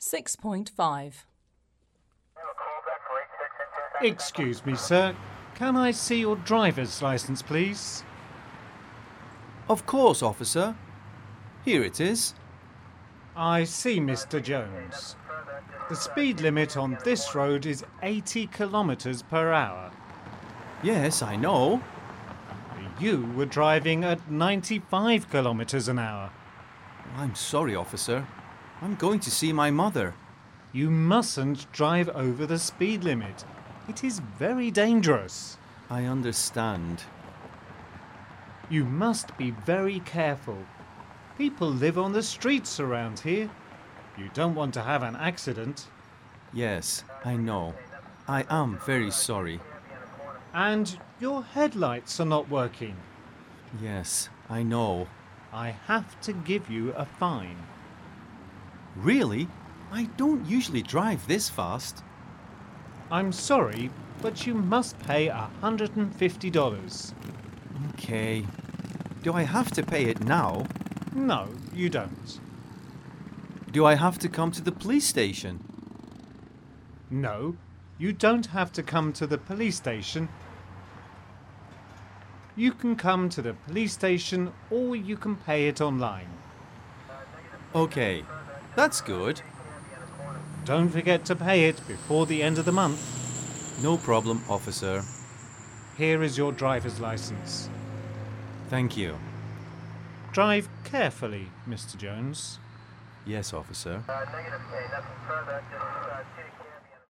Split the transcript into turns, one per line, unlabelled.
6.5.
Excuse me, sir. Can I see your driver's license, please?
Of course, officer. Here it is.
I see, Mr. Jones. The speed limit on this road is 80 kilometres per hour.
Yes, I know.
You were driving at 95 kilometres an hour.
I'm sorry, officer. I'm going to see my mother.
You mustn't drive over the speed limit. It is very dangerous.
I understand.
You must be very careful. People live on the streets around here. You don't want to have an accident.
Yes, I know. I am very sorry.
And your headlights are not working.
Yes, I know.
I have to give you a fine.
Really? I don't usually drive this fast.
I'm sorry, but you must pay $150.
Okay. Do I have to pay it now?
No, you don't.
Do I have to come to the police station?
No, you don't have to come to the police station. You can come to the police station or you can pay it online.
Okay, that's good.
Don't forget to pay it before the end of the month.
No problem, officer.
Here is your driver's license.
Thank you.
Drive carefully, Mr. Jones.
Yes, officer.
Negative K, nothing further, just